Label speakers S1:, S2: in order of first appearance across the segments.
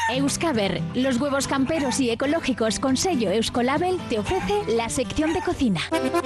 S1: Euskaber, los huevos camperos y ecológicos con sello Euskolabel, te ofrece la sección de cocina.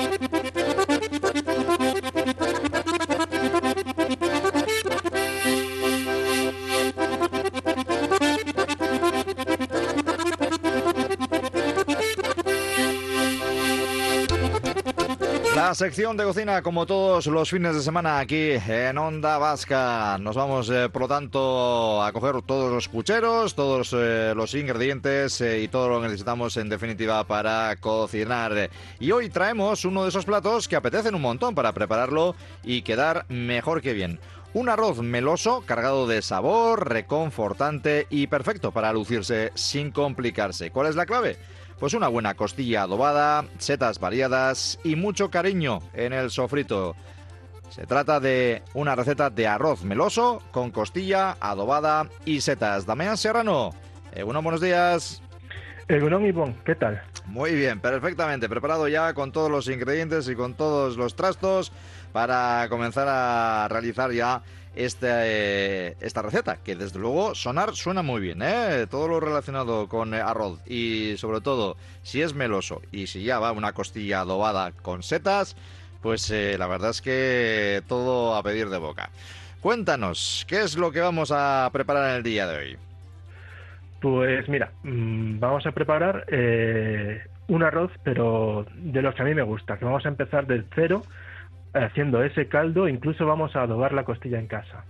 S2: La sección de cocina, como todos los fines de semana aquí en Onda Vasca. Nos vamos, por lo tanto, a coger todos los pucheros, todos los ingredientes y todo lo que necesitamos, en definitiva, para cocinar. Y hoy traemos uno de esos platos que apetecen un montón para prepararlo y quedar mejor que bien. Un arroz meloso, cargado de sabor, reconfortante y perfecto para lucirse sin complicarse. ¿Cuál es la clave? Pues una buena costilla adobada, setas variadas y mucho cariño en el sofrito. Se trata de una receta de arroz meloso con costilla adobada y setas. Damián Serrano, buenos días.
S3: Egunon Ivón, ¿qué tal?
S2: Muy bien, perfectamente. Preparado ya con todos los ingredientes y con todos los trastos para comenzar a realizar ya esta receta, que desde luego suena muy bien, ¿eh? Todo lo relacionado con arroz y sobre todo si es meloso y si ya va una costilla adobada con setas, pues la verdad es que todo a pedir de boca. Cuéntanos, ¿qué es lo que vamos a preparar en el día de hoy?
S3: Pues mira, vamos a preparar un arroz, pero de los que a mí me gusta, que vamos a empezar del cero haciendo ese caldo, incluso vamos a adobar la costilla en casa.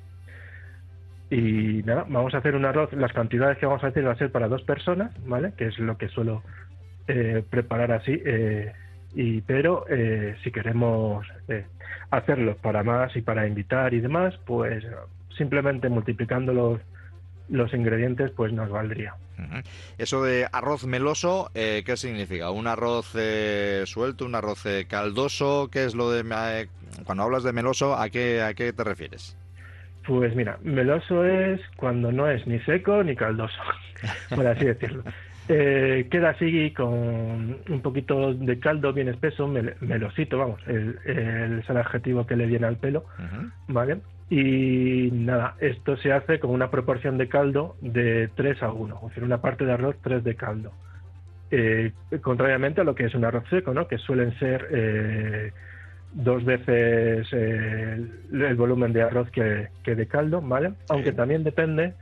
S3: Y nada, vamos a hacer un arroz, las cantidades que vamos a hacer va a ser para 2 personas, ¿vale? Que es lo que suelo preparar así, pero si queremos hacerlo para más y para invitar y demás, pues simplemente multiplicando los ingredientes pues nos valdría.
S2: Eso de arroz meloso, ¿qué significa? ¿Un arroz suelto, un arroz caldoso? ¿Qué es lo de cuando hablas de meloso, a qué te refieres?
S3: Pues mira, meloso es cuando no es ni seco ni caldoso, por así decirlo. Queda así con un poquito de caldo bien espeso, melosito, vamos, es el adjetivo que le viene al pelo, ¿vale? Y nada, esto se hace con una proporción de caldo de 3-1, es decir, una parte de arroz, 3 de caldo. Contrariamente a lo que es un arroz seco, ¿no? Que suelen ser 2 veces el volumen de arroz que de caldo, ¿vale? Aunque también depende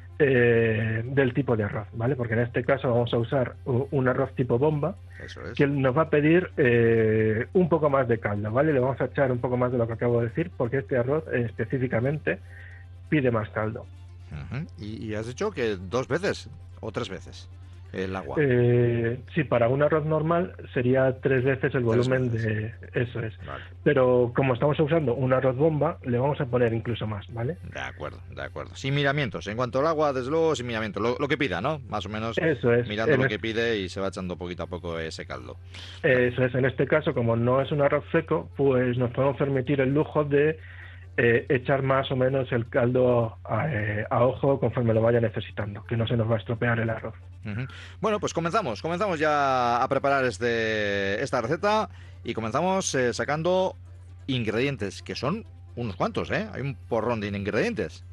S3: del tipo de arroz, ¿vale? Porque en este caso vamos a usar un arroz tipo bomba.
S2: Eso es. Que
S3: nos va a pedir un poco más de caldo, ¿vale? Le vamos a echar un poco más de lo que acabo de decir, porque este arroz específicamente pide más caldo.
S2: ¿Y has dicho que 2 veces o 3 veces el agua?
S3: Sí, para un arroz normal sería 3 veces el volumen de... Eso es. Vale. Pero como estamos usando un arroz bomba, le vamos a poner incluso más, ¿vale?
S2: De acuerdo. Sin miramientos. En cuanto al agua, desde luego, sin miramientos. Lo que pida, ¿no? Más o menos.
S3: Eso es.
S2: Mirando lo que pide y se va echando poquito a poco ese caldo.
S3: Eso es. En este caso, como no es un arroz seco, pues nos podemos permitir el lujo de echar más o menos el caldo a ojo conforme lo vaya necesitando, que no se nos va a estropear el arroz.
S2: Bueno, pues comenzamos ya a preparar esta receta y comenzamos sacando ingredientes, que son unos cuantos, ¿eh? Hay un porrón de ingredientes.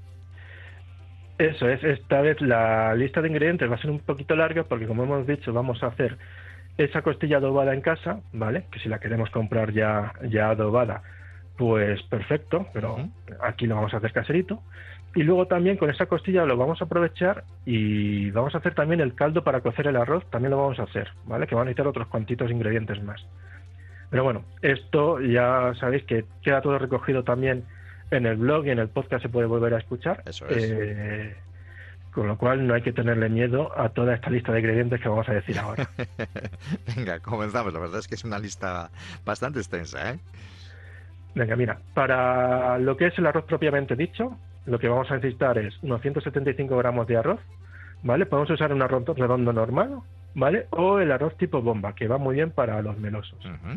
S3: Eso es, esta vez la lista de ingredientes va a ser un poquito larga porque, como hemos dicho, vamos a hacer esa costilla adobada en casa, ¿vale? Que si la queremos comprar ya adobada, pues perfecto, pero aquí lo vamos a hacer caserito. Y luego también con esa costilla lo vamos a aprovechar y vamos a hacer también el caldo para cocer el arroz, también lo vamos a hacer, ¿vale? Que van a necesitar otros cuantitos ingredientes más. Pero bueno, esto ya sabéis que queda todo recogido también en el blog y en el podcast, se puede volver a escuchar.
S2: Eso es.
S3: Con lo cual no hay que tenerle miedo a toda esta lista de ingredientes que vamos a decir ahora.
S2: Venga, comenzamos. La verdad es que es una lista bastante extensa, ¿eh?
S3: Venga, mira, para lo que es el arroz propiamente dicho, lo que vamos a necesitar es unos 175 gramos de arroz, ¿vale? Podemos usar un arroz redondo normal, ¿vale? O el arroz tipo bomba, que va muy bien para los melosos.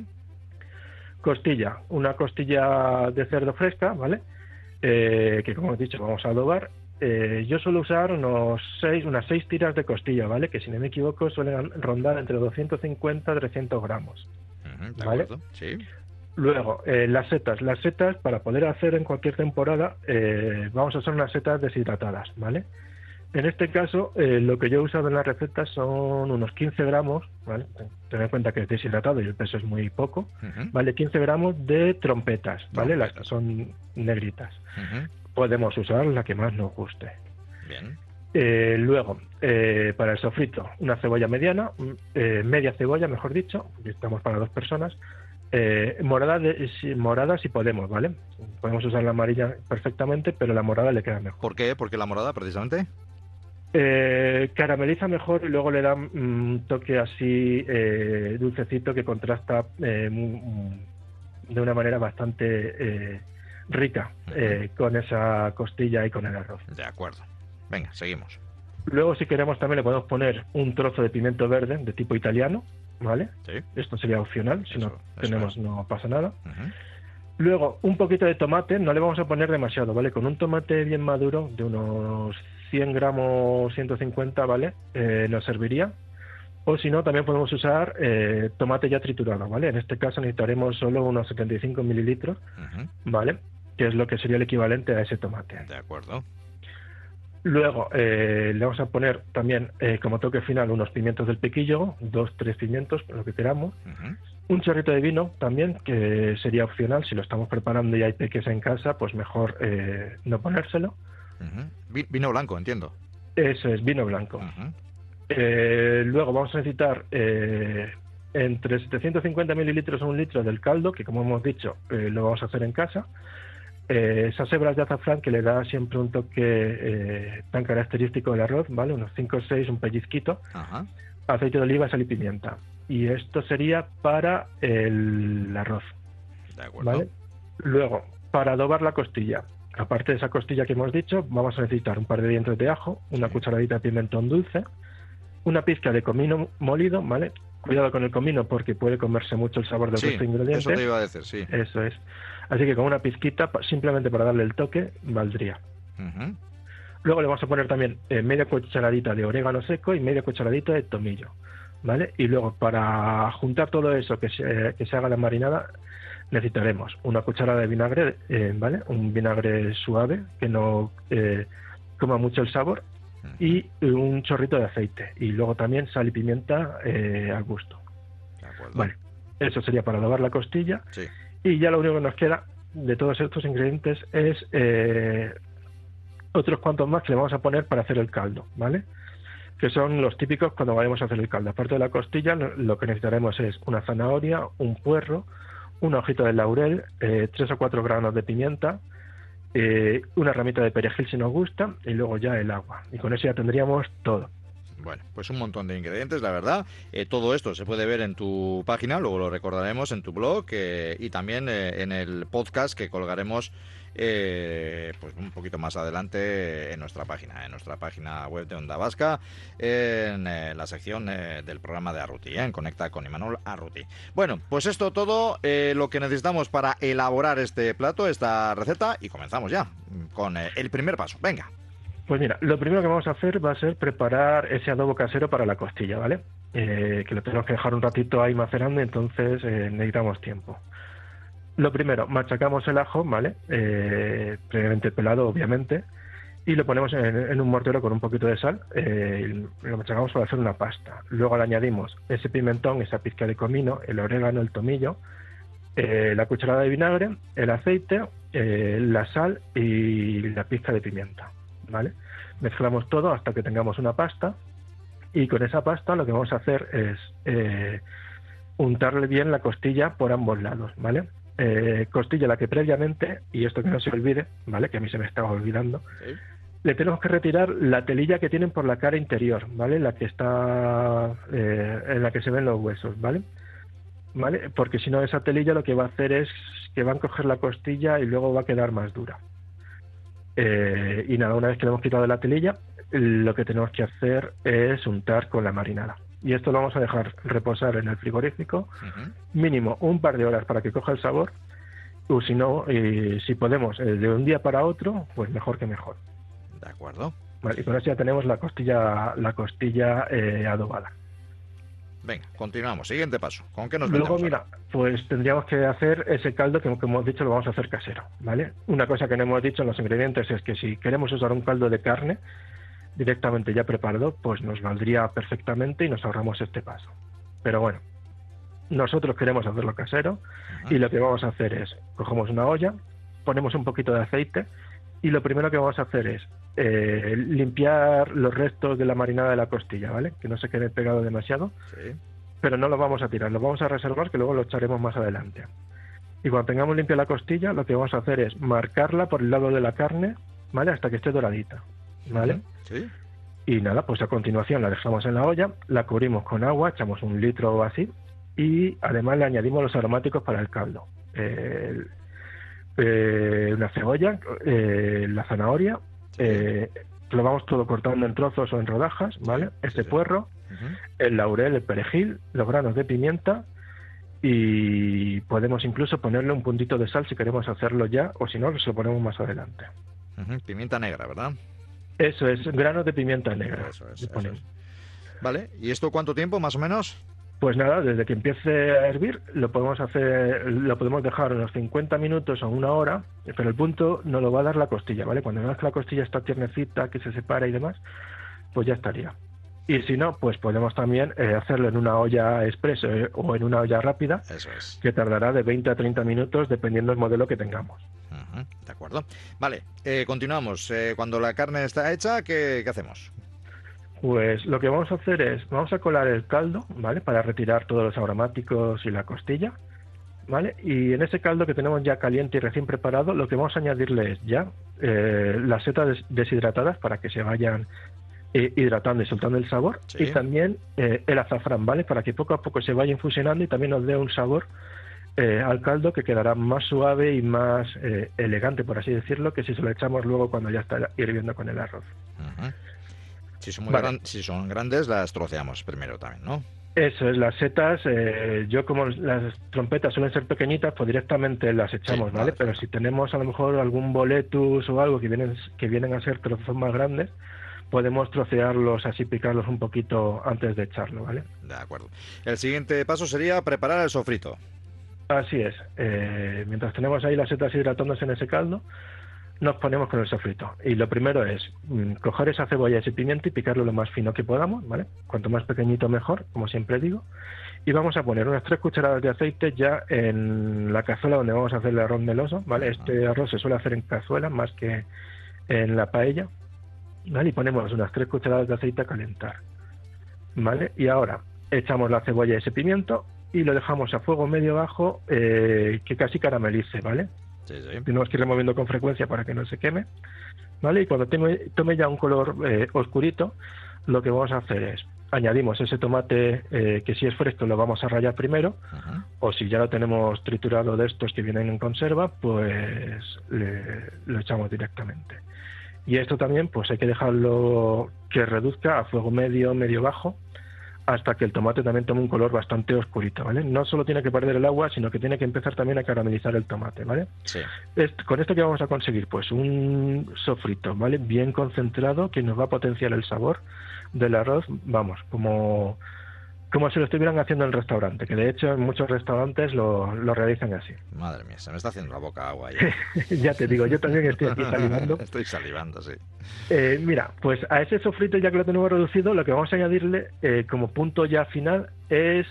S3: Costilla, una costilla de cerdo fresca, ¿vale? Que como he dicho vamos a adobar. Yo suelo usar unas 6 tiras de costilla, ¿vale? Que si no me equivoco suelen rondar entre 250 y 300 gramos.
S2: ¿De
S3: ¿vale?
S2: acuerdo? Sí.
S3: Luego, las setas. Las setas, para poder hacer en cualquier temporada, vamos a usar unas setas deshidratadas, ¿vale? En este caso, lo que yo he usado en la receta son unos 15 gramos, ¿vale? Tened en cuenta que es deshidratado y el peso es muy poco, ¿vale? 15 gramos de trompetas, ¿vale? Las que son negritas. Podemos usar la que más nos guste.
S2: Bien.
S3: Luego, para el sofrito, una cebolla mediana, media cebolla, mejor dicho, estamos para 2 personas. Morada si podemos, ¿vale? Podemos usar la amarilla perfectamente, pero la morada le queda mejor.
S2: ¿Por qué? ¿Por qué la morada, precisamente?
S3: Carameliza mejor y luego le da un toque así dulcecito que contrasta de una manera bastante rica con esa costilla y con el arroz.
S2: De acuerdo. Venga, seguimos.
S3: Luego, si queremos, también le podemos poner un trozo de pimiento verde de tipo italiano, ¿vale?
S2: Sí.
S3: Esto sería opcional, si
S2: Eso,
S3: no tenemos no pasa nada.
S2: Uh-huh.
S3: Luego, un poquito de tomate, no le vamos a poner demasiado, ¿vale? Con un tomate bien maduro, de unos 100 gramos, 150, ¿vale? Nos serviría. O si no, también podemos usar tomate ya triturado, ¿vale? En este caso necesitaremos solo unos 75 mililitros, ¿vale? Que es lo que sería el equivalente a ese tomate.
S2: De acuerdo.
S3: Luego le vamos a poner también como toque final unos pimientos del piquillo, 2-3 pimientos, lo que queramos. Un chorrito de vino también, que sería opcional. Si lo estamos preparando y hay peques en casa, pues mejor no ponérselo.
S2: Vino blanco, entiendo.
S3: Eso es, vino blanco. Luego vamos a necesitar entre 750 mililitros a 1 litro del caldo, que como hemos dicho, lo vamos a hacer en casa. Esas hebras de azafrán que le da siempre un toque tan característico del arroz, ¿vale? Unos 5 o 6, un pellizquito. Aceite de oliva, sal y pimienta. Y esto sería para el arroz.
S2: De acuerdo.
S3: ¿Vale? Luego, para adobar la costilla, aparte de esa costilla que hemos dicho, vamos a necesitar un par de dientes de ajo, una cucharadita de pimentón dulce, una pizca de comino molido, ¿vale? Cuidado con el comino porque puede comerse mucho el sabor del resto de ingredientes.
S2: Eso te iba a decir, sí.
S3: Eso es. Así que con una pizquita, simplemente para darle el toque, valdría. Luego le vamos a poner también media cucharadita de orégano seco y media cucharadita de tomillo, ¿vale? Y luego para juntar todo eso, que se haga la marinada, necesitaremos una cucharada de vinagre, ¿vale? Un vinagre suave, que no coma mucho el sabor, y un chorrito de aceite. Y luego también sal y pimienta al gusto.
S2: De acuerdo.
S3: Vale, eso sería para lavar la costilla.
S2: Sí.
S3: Y ya lo único que nos queda de todos estos ingredientes es otros cuantos más que le vamos a poner para hacer el caldo, ¿vale? Que son los típicos cuando vayamos a hacer el caldo. Aparte de la costilla, lo que necesitaremos es una zanahoria, un puerro, una hojita de laurel, 3 o 4 granos de pimienta, una ramita de perejil si nos gusta, y luego ya el agua. Y con eso ya tendríamos todo.
S2: Bueno, pues un montón de ingredientes, la verdad. Todo esto se puede ver en tu página, luego lo recordaremos en tu blog y también en el podcast que colgaremos pues un poquito más adelante en nuestra página web de Onda Vasca, en la sección del programa de Arruti, en Conecta con Imanol Arruti. Bueno, pues esto todo lo que necesitamos para elaborar este plato, esta receta, y comenzamos ya con el primer paso. Venga.
S3: Pues mira, lo primero que vamos a hacer va a ser preparar ese adobo casero para la costilla, ¿vale? Que lo tenemos que dejar un ratito ahí macerando, entonces necesitamos tiempo. Lo primero, machacamos el ajo, ¿vale? Previamente pelado, obviamente, y lo ponemos en un mortero con un poquito de sal, y lo machacamos para hacer una pasta. Luego le añadimos ese pimentón, esa pizca de comino, el orégano, el tomillo, la cucharada de vinagre, el aceite, la sal y la pizca de pimienta, ¿vale? Mezclamos todo hasta que tengamos una pasta, y con esa pasta lo que vamos a hacer es untarle bien la costilla por ambos lados, ¿vale? Costilla la que previamente, y esto que no se olvide, ¿vale? Que a mí se me estaba olvidando, le tenemos que retirar la telilla que tienen por la cara interior, ¿vale? La que está en la que se ven los huesos, ¿vale? Porque si no, esa telilla lo que va a hacer es que va a encoger la costilla y luego va a quedar más dura. Y nada, una vez que le hemos quitado la telilla, lo que tenemos que hacer es untar con la marinada. Y esto lo vamos a dejar reposar en el frigorífico mínimo un par de horas para que coja el sabor, o si no, si podemos de un día para otro, pues mejor que mejor.
S2: De acuerdo.
S3: Vale, y con eso ya tenemos la costilla adobada.
S2: Venga, continuamos. Siguiente paso. ¿Con qué nos
S3: Luego,
S2: metemos
S3: mira,
S2: ahora?
S3: pues tendríamos que hacer ese caldo que, como hemos dicho, lo vamos a hacer casero, ¿vale? Una cosa que no hemos dicho en los ingredientes es que si queremos usar un caldo de carne, directamente ya preparado, pues nos valdría perfectamente y nos ahorramos este paso. Pero bueno, nosotros queremos hacerlo casero y lo que vamos a hacer es, cogemos una olla, ponemos un poquito de aceite y lo primero que vamos a hacer es limpiar los restos de la marinada de la costilla, ¿vale? Que no se quede pegado demasiado,
S2: Sí.
S3: pero no lo vamos a tirar, lo vamos a reservar, que luego lo echaremos más adelante. Y cuando tengamos limpia la costilla, lo que vamos a hacer es marcarla por el lado de la carne, ¿vale? Hasta que esté doradita, ¿vale?
S2: Sí.
S3: Y nada, pues a continuación la dejamos en la olla, la cubrimos con agua, echamos 1 litro o así, y además le añadimos los aromáticos para el caldo. Una cebolla, la zanahoria, lo vamos todo cortando en trozos o en rodajas, ¿vale? Este puerro, el laurel, el perejil, los granos de pimienta, y podemos incluso ponerle un puntito de sal si queremos hacerlo ya, o si no, se lo ponemos más adelante.
S2: Pimienta negra, ¿verdad?
S3: Eso es, granos de pimienta negra.
S2: Eso es,
S3: le
S2: eso
S3: ponemos.
S2: es. Vale, ¿y esto cuánto tiempo, más o menos?
S3: Pues nada, desde que empiece a hervir lo podemos dejar unos 50 minutos o 1 hora, pero el punto nos lo va a dar la costilla, ¿vale? Cuando veamos que la costilla está tiernecita, que se separa y demás, pues ya estaría. Y si no, pues podemos también hacerlo en una olla express o en una olla rápida,
S2: Eso es.
S3: que tardará de 20 a 30 minutos dependiendo del modelo que tengamos.
S2: De acuerdo. Vale, continuamos. Cuando la carne está hecha, ¿qué hacemos?
S3: Pues lo que vamos a hacer es, vamos a colar el caldo, ¿vale? Para retirar todos los aromáticos y la costilla, ¿vale? Y en ese caldo que tenemos ya caliente y recién preparado, lo que vamos a añadirle es ya las setas deshidratadas para que se vayan hidratando y soltando el sabor,
S2: Sí.
S3: y también el azafrán, ¿vale? Para que poco a poco se vaya infusionando y también nos dé un sabor al caldo que quedará más suave y más elegante, por así decirlo, que si se lo echamos luego cuando ya está hirviendo con el arroz.
S2: Si son, muy
S3: Vale.
S2: si son grandes, las troceamos primero también, ¿no?
S3: Eso es, las setas, yo como las trompetas suelen ser pequeñitas, pues directamente las echamos,
S2: Sí,
S3: ¿vale?
S2: vale,
S3: Pero
S2: claro.
S3: si tenemos a lo mejor algún boletus o algo que vienen a ser trozos más grandes, podemos trocearlos, así picarlos un poquito antes de echarlo, ¿vale?
S2: De acuerdo. El siguiente paso sería preparar el sofrito.
S3: Así es, mientras tenemos ahí las setas hidratándose en ese caldo, nos ponemos con el sofrito. Y lo primero es coger esa cebolla y ese pimiento y picarlo lo más fino que podamos, ¿vale? Cuanto más pequeñito mejor, como siempre digo. Y vamos a poner unas 3 cucharadas de aceite ya en la cazuela donde vamos a hacer el arroz meloso, ¿vale? Este arroz se suele hacer en cazuela más que en la paella, ¿vale? Y ponemos unas 3 cucharadas de aceite a calentar, ¿vale? Y ahora echamos la cebolla y ese pimiento y lo dejamos a fuego medio bajo, que casi caramelice, ¿vale?
S2: Sí, sí.
S3: Tenemos que ir removiendo con frecuencia para que no se queme, ¿vale? Y cuando tome ya un color oscurito, lo que vamos a hacer es añadimos ese tomate, que si es fresco lo vamos a rallar primero, o si ya lo tenemos triturado de estos que vienen en conserva, pues lo echamos directamente. Y esto también pues hay que dejarlo que reduzca a fuego medio, medio bajo, hasta que el tomate también tome un color bastante oscurito, ¿vale? No solo tiene que perder el agua, sino que tiene que empezar también a caramelizar el tomate, ¿vale?
S2: Sí.
S3: Con esto, ¿qué vamos a conseguir? Pues un sofrito, ¿vale? Bien concentrado, que nos va a potenciar el sabor del arroz, vamos, como si lo estuvieran haciendo en el restaurante, que de hecho en muchos restaurantes lo realizan así.
S2: Madre mía, se me está haciendo la boca agua ya.
S3: Ya te digo, yo también estoy aquí salivando.
S2: Estoy salivando, sí.
S3: Mira, pues a ese sofrito, ya que lo tenemos reducido, lo que vamos a añadirle como punto ya final es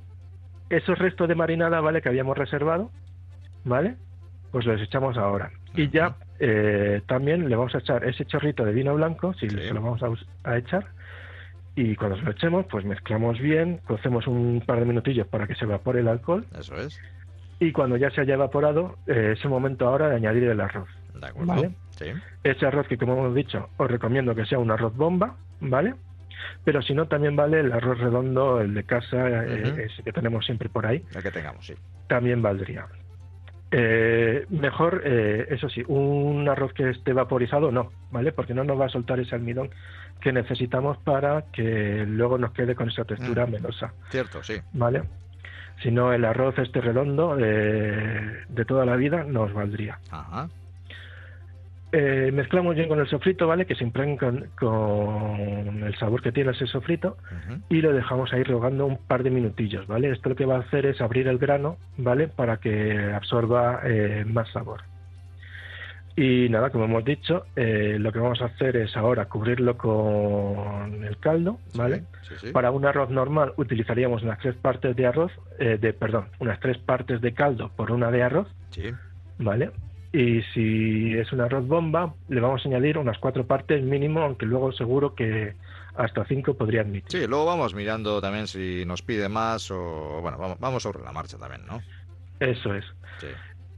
S3: esos restos de marinada, ¿vale? Que habíamos reservado, ¿vale? Pues los echamos ahora. Y ya también le vamos a echar ese chorrito de vino blanco, si se lo vamos a echar. Y cuando se lo echemos, pues mezclamos bien, cocemos un par de minutillos para que se evapore el alcohol.
S2: Eso es.
S3: Y cuando ya se haya evaporado, es el momento ahora de añadir el arroz.
S2: De acuerdo.
S3: ¿Vale?
S2: Sí.
S3: Ese arroz que, como hemos dicho, os recomiendo que sea un arroz bomba, ¿vale? Pero si no, también vale el arroz redondo, el de casa, ese que tenemos siempre por ahí.
S2: El que tengamos, sí.
S3: También valdría. Mejor, eso sí, un arroz que esté vaporizado no, ¿vale? Porque no nos va a soltar ese almidón que necesitamos para que luego nos quede con esa textura melosa.
S2: Cierto, sí.
S3: ¿Vale? Si no, el arroz este redondo de toda la vida nos valdría.
S2: Ajá.
S3: Mezclamos bien con el sofrito, ¿vale? Que se impregne con el sabor que tiene ese sofrito, y lo dejamos ahí rehogando un par de minutillos, ¿vale? Esto lo que va a hacer es abrir el grano, ¿vale? Para que absorba más sabor. Y nada, como hemos dicho, lo que vamos a hacer es ahora cubrirlo con el caldo, ¿vale?
S2: Sí.
S3: Para un arroz normal utilizaríamos unas 3 partes de arroz, unas 3 partes de caldo por una de arroz,
S2: Sí.
S3: ¿vale? Y si es un arroz bomba, le vamos a añadir unas 4 partes mínimo, aunque luego seguro que hasta 5 podría admitir.
S2: Sí, luego vamos mirando también si nos pide más o... Bueno, vamos sobre la marcha también, ¿no?
S3: Eso es.
S2: Sí.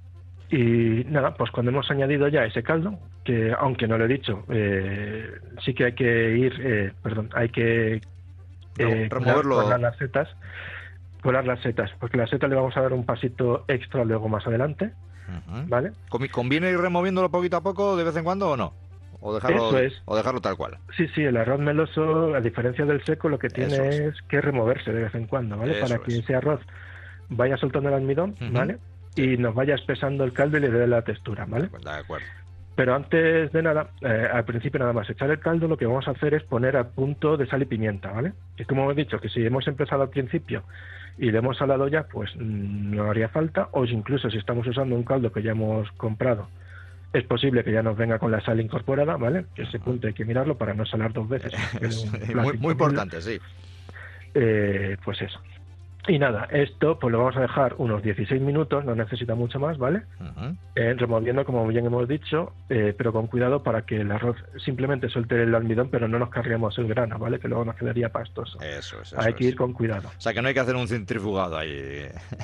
S3: Y nada, pues cuando hemos añadido ya ese caldo, que aunque no lo he dicho, sí que hay que hay que
S2: removerlo.
S3: colar las setas, porque las setas le vamos a dar un pasito extra luego más adelante, ¿vale?
S2: ¿Conviene ir removiéndolo poquito a poco de vez en cuando o no? ¿O dejarlo,
S3: Eso es.
S2: o dejarlo tal cual?
S3: Sí, el arroz meloso, a diferencia del seco, lo que tiene es que removerse de vez en cuando, ¿vale? Para que ese arroz vaya soltando el almidón, ¿vale? Y nos vaya espesando el caldo y le dé la textura, ¿vale?
S2: De acuerdo.
S3: Pero antes de nada, al principio nada más echar el caldo, lo que vamos a hacer es poner a punto de sal y pimienta, ¿vale? Y como hemos dicho, que si hemos empezado al principio y le hemos salado ya, pues no haría falta, o incluso si estamos usando un caldo que ya hemos comprado, es posible que ya nos venga con la sal incorporada, ¿vale? Que ese punto hay que mirarlo para no salar 2 veces.
S2: Muy importante, sí.
S3: Pues eso. Y nada, esto pues lo vamos a dejar unos 16 minutos, no necesita mucho más, ¿vale? Removiendo, como bien hemos dicho, pero con cuidado para que el arroz simplemente suelte el almidón, pero no nos carguemos el grano, ¿vale? Que luego nos quedaría pastoso.
S2: Eso
S3: hay que ir con cuidado.
S2: O sea, que no hay que hacer un centrifugado ahí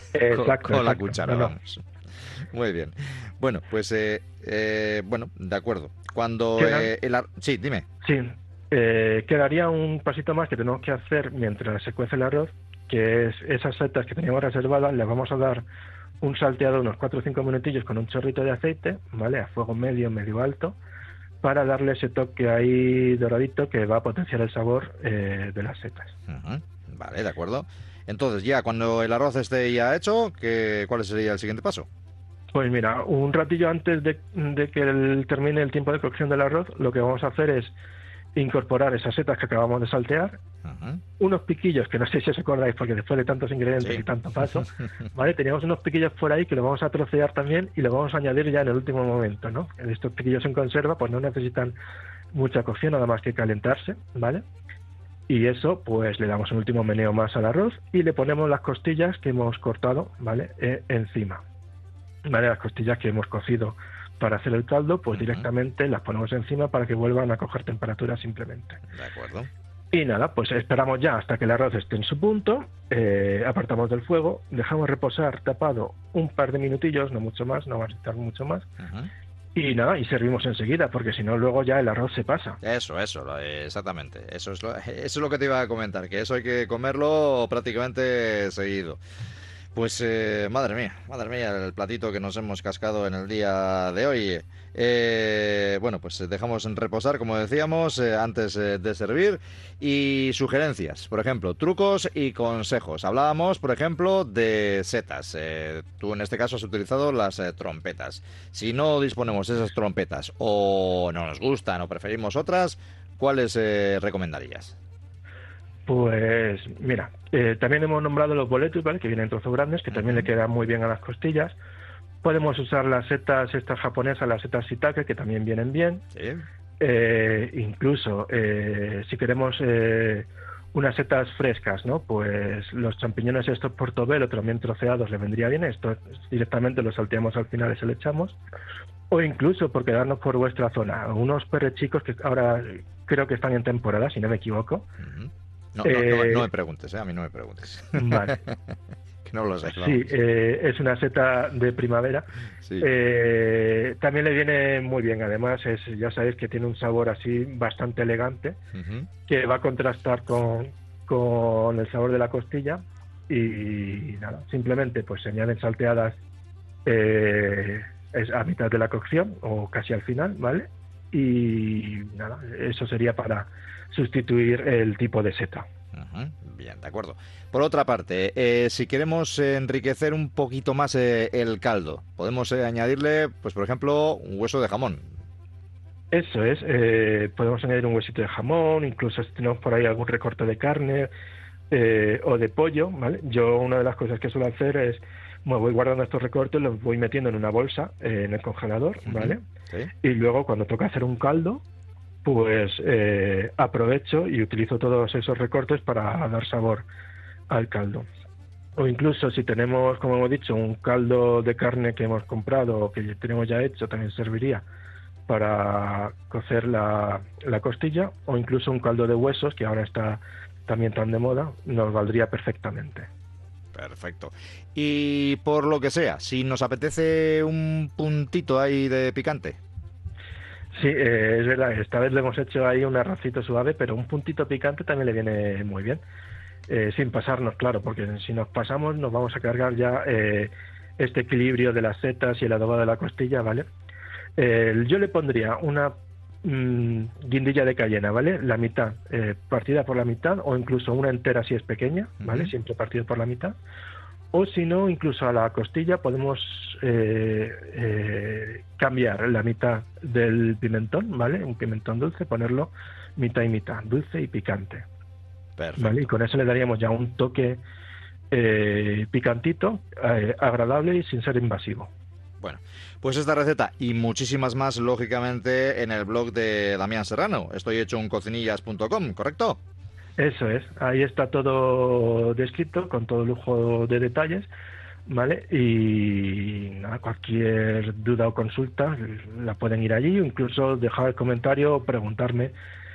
S2: con la cuchara, vamos. Muy bien. Bueno, pues, bueno, de acuerdo. Cuando Sí, dime.
S3: Sí, quedaría un pasito más que tenemos que hacer mientras se cuece el arroz, que es esas setas que teníamos reservadas, les vamos a dar un salteado unos 4 o 5 minutillos con un chorrito de aceite, ¿vale? A fuego medio alto, para darle ese toque ahí doradito que va a potenciar el sabor de las setas.
S2: Vale, de acuerdo. Entonces, ya cuando el arroz esté ya hecho, ¿cuál sería el siguiente paso?
S3: Pues mira, un ratillo antes de que termine el tiempo de cocción del arroz, lo que vamos a hacer es incorporar esas setas que acabamos de saltear, unos piquillos, que no sé si os acordáis, porque después de tantos ingredientes y tanto paso, ¿vale? Teníamos unos piquillos por ahí que los vamos a trocear también y los vamos a añadir ya en el último momento, ¿no? Estos piquillos en conserva pues no necesitan mucha cocción, nada más que calentarse, ¿vale? Y eso, pues le damos un último meneo más al arroz y le ponemos las costillas que hemos cortado, ¿vale? Encima, ¿vale? Las costillas que hemos cocido para hacer el caldo, pues directamente las ponemos encima para que vuelvan a coger temperatura simplemente.
S2: De acuerdo.
S3: Y nada, pues esperamos ya hasta que el arroz esté en su punto, apartamos del fuego, dejamos reposar tapado un par de minutillos, no mucho más, no va a necesitar mucho más, y nada, y servimos enseguida, porque si no luego ya el arroz se pasa.
S2: Eso, exactamente. Eso es lo que te iba a comentar, que eso hay que comerlo prácticamente seguido. Pues madre mía, el platito que nos hemos cascado en el día de hoy. Bueno, pues dejamos en reposar, como decíamos, antes de servir. Y sugerencias, por ejemplo, trucos y consejos. Hablábamos, por ejemplo, de setas. Tú en este caso has utilizado las trompetas. Si no disponemos de esas trompetas o no nos gustan o preferimos otras, ¿cuáles recomendarías?
S3: Pues mira, también hemos nombrado los boletus, ¿vale? Que vienen en trozos grandes, que también le quedan muy bien a las costillas. Podemos usar las setas estas japonesas, las setas shiitake, que también vienen bien.
S2: Sí.
S3: Incluso si queremos unas setas frescas, ¿no? Pues los champiñones estos portobello también troceados le vendría bien. Esto directamente los salteamos al final y se lo echamos. O incluso, por quedarnos por vuestra zona, unos perrechicos que ahora creo que están en temporada, si no me equivoco.
S2: No me preguntes, a mí no me preguntes.
S3: Vale.
S2: Que no lo sé.
S3: Sí, es una seta de primavera.
S2: Sí.
S3: También le viene muy bien, además ya sabéis que tiene un sabor así bastante elegante, que va a contrastar con el sabor de la costilla. Y nada, simplemente pues se añaden salteadas a mitad de la cocción o casi al final, ¿vale? Y nada, eso sería para sustituir el tipo de seta.
S2: Bien, de acuerdo. Por otra parte, si queremos enriquecer un poquito más el caldo, podemos añadirle, pues por ejemplo, un hueso de jamón.
S3: Eso es, podemos añadir un huesito de jamón, incluso si tenemos por ahí algún recorte de carne o de pollo, ¿vale? Yo una de las cosas que suelo hacer es Bueno, voy guardando estos recortes, los voy metiendo en una bolsa en el congelador, ¿vale?
S2: Sí.
S3: Y luego cuando toca hacer un caldo, pues aprovecho y utilizo todos esos recortes para dar sabor al caldo. O incluso si tenemos, como hemos dicho, un caldo de carne que hemos comprado o que tenemos ya hecho, también serviría para cocer la costilla, o incluso un caldo de huesos, que ahora está también tan de moda, nos valdría perfectamente.
S2: Perfecto. Y por lo que sea, si nos apetece un puntito ahí de picante.
S3: Sí, es verdad, esta vez le hemos hecho ahí un arrocito suave, pero un puntito picante también le viene muy bien. Sin pasarnos, claro, porque si nos pasamos nos vamos a cargar ya este equilibrio de las setas y el adobado de la costilla, ¿vale? Yo le pondría una guindilla de cayena, ¿vale? La mitad, partida por la mitad, o incluso una entera si es pequeña, ¿vale? Siempre partido por la mitad. O si no, incluso a la costilla podemos cambiar la mitad del pimentón, ¿vale? Un pimentón dulce, ponerlo mitad y mitad, dulce y picante.
S2: Perfecto.
S3: ¿Vale? Y con eso le daríamos ya un toque picantito, agradable y sin ser invasivo.
S2: Bueno, pues esta receta y muchísimas más, lógicamente, en el blog de Damián Serrano. Estoy hecho un cocinillas.com, ¿correcto?
S3: Eso es, ahí está todo descrito con todo lujo de detalles, ¿vale? Y nada, cualquier duda o consulta la pueden ir allí, o incluso dejar el comentario o preguntarme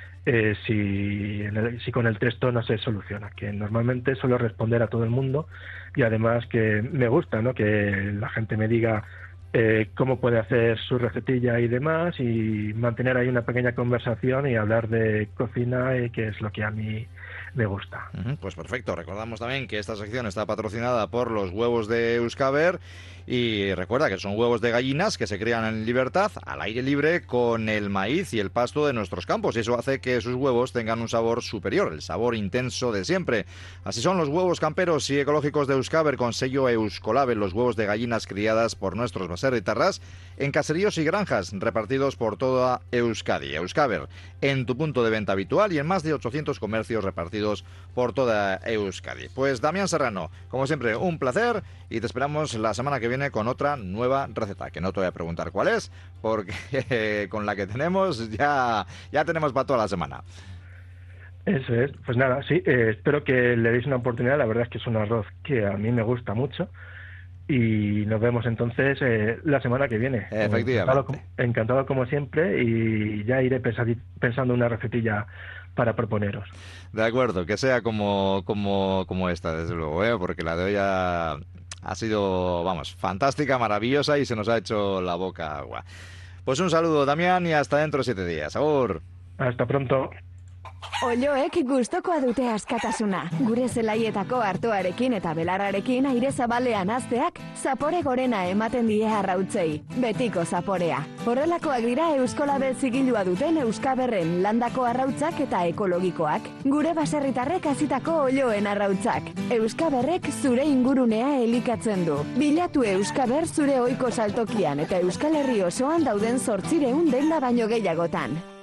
S3: si con el texto no se soluciona, que normalmente suelo responder a todo el mundo, y además que me gusta, ¿no?, que la gente me diga cómo puede hacer su recetilla y demás, y mantener ahí una pequeña conversación y hablar de cocina, que es lo que a mí me gusta.
S2: Pues perfecto. Recordamos también que esta sección está patrocinada por los huevos de Euskaber, y recuerda que son huevos de gallinas que se crían en libertad, al aire libre, con el maíz y el pasto de nuestros campos, y eso hace que sus huevos tengan un sabor superior, el sabor intenso de siempre. Así son los huevos camperos y ecológicos de Euskaber, con sello Euskolabel, los huevos de gallinas criadas por nuestros baserritarras en caseríos y granjas repartidos por toda Euskadi. Euskaber, en tu punto de venta habitual y en más de 800 comercios repartidos por toda Euskadi. Pues Damián Serrano, como siempre, un placer, y te esperamos la semana que viene con otra nueva receta, que no te voy a preguntar cuál es, porque con la que tenemos ya tenemos para toda la semana.
S3: Eso es, pues nada, sí, espero que le deis una oportunidad. La verdad es que es un arroz que a mí me gusta mucho, y nos vemos entonces la semana que viene.
S2: Efectivamente.
S3: Encantado como siempre, y ya iré pensando una recetilla para proponeros.
S2: De acuerdo, que sea como esta, desde luego, porque la de hoy ha sido, vamos, fantástica, maravillosa, y se nos ha hecho la boca agua. Pues un saludo, Damián, y hasta dentro de 7 días. Agur.
S3: Hasta pronto.
S1: Olioek gustokoa dute askatasuna. Gure zelaietako artoarekin eta belarrarekin aire zabalean hazteak zapore gorena ematen die arrautzei. Betiko zaporea. Horrelakoak dira Euskolabel zigilua duten Euskaberren landako arrautzak eta ekologikoak. Gure baserritarrek hazitako olioen arrautzak. Euskaberrek zure ingurunea elikatzen du. Bilatu Euskaber zure ohiko saltokian eta Euskal Herri osoan dauden 800 denda baino gehiagotan.